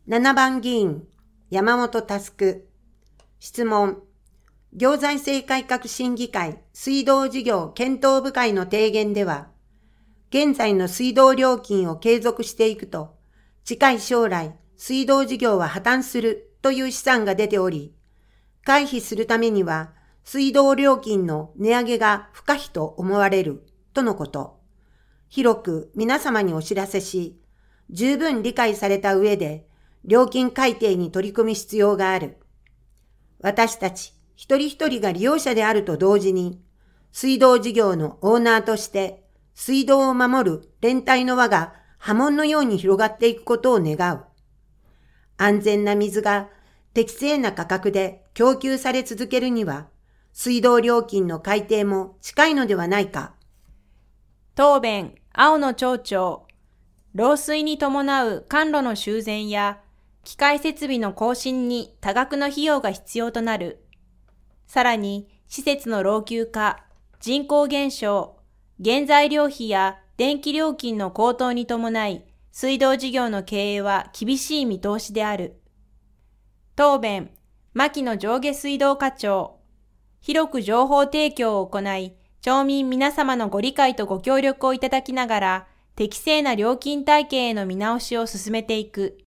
7番議員、山本佑。質問。行財政改革審議会水道事業検討部会の提言では、現在の水道料金を継続していくと、近い将来、水道事業は破綻するという試算が出ており、回避するためには、水道料金の値上げが不可避と思われるとのこと。広く皆様にお知らせし、十分理解された上で、料金改定に取り組む必要がある。私たち一人一人が利用者であると同時に、水道事業のオーナーとして、水道を守る連帯の輪が波紋のように広がっていくことを願う。安全な水が適正な価格で供給され続けるには、水道料金の改定も近いのではないか。 答弁、青野町長。漏水に伴う管路の修繕や機械設備の更新に多額の費用が必要となる。さらに、施設の老朽化、人口減少、原材料費や電気料金の高騰に伴い、水道事業の経営は厳しい見通しである。答弁、牧野上下水道課長。広く情報提供を行い、町民皆様のご理解とご協力をいただきながら、適正な料金体系への見直しを進めていく。